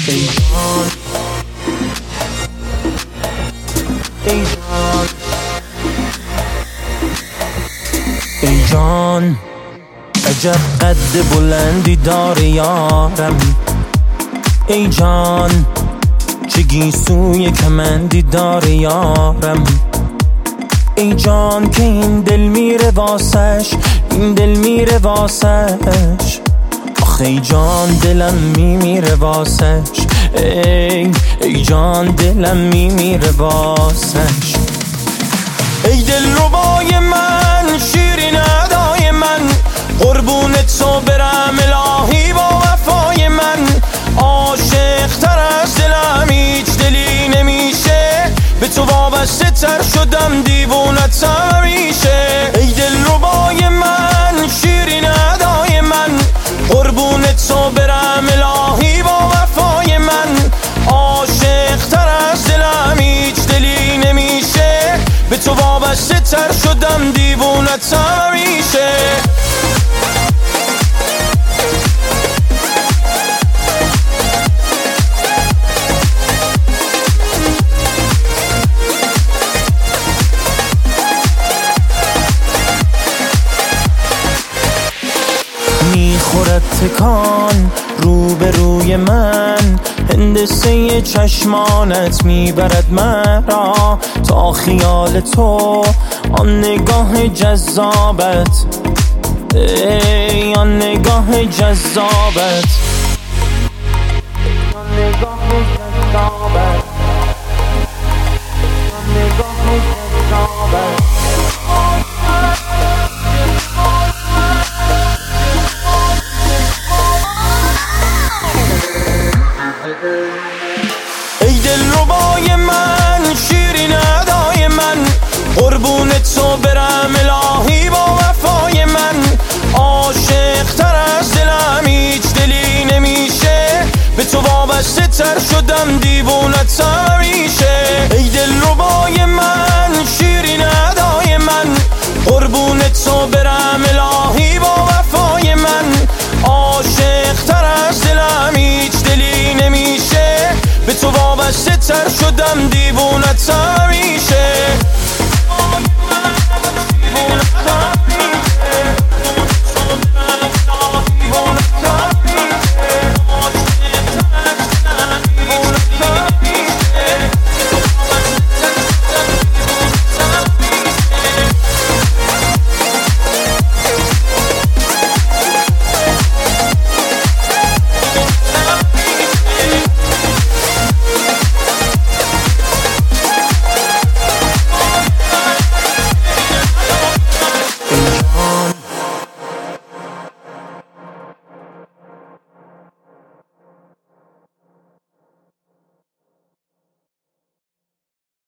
ای جان ای جان ای جان عجب قد بلندی داره یارم. ای جان چه گیسوی کمندی داره یارم. ای جان که این دل میره واسش، این دل میره واسش. آخه ای جان دلم میمیره واسش. ای جان دلم میمیره واسش. ای دل ربای من، شیرین ادای من، قربونت تو برم الهی با وفای من. عاشق تر از دلم هیچ دلی نمیشه، به تو وابسته تر شدم دیوونت همیشه. ای دل ربای من، شیرین ادای من، قربونت تو برم الهی با وفای من. عاشق تر از دلم هیچ دلی نمیشه، به تو وابسته تر شدم دیوونت همیشه. میخورد تکان روبروی من، هندسه چشمانت میبرد مرا تا خیال تو. آن نگاه جذابت، ای آن نگاه جذابت، آن نگاه جذابت، آن نگاه جذابت. ای دل ربای من، شیرین ادای من، قربونت تو برم الهی با وفای من. عاشق تر از دلم هیچ دلی نمیشه، به تو وابسته تر شدم دیوونت همیشه. ای دل ربای من، شیرین ادای من، قربونت تو برم الهی با وفای من. عاشق تر از دلم هیچ دلی نمیشه، به تو وابسته تر شدم دیوونت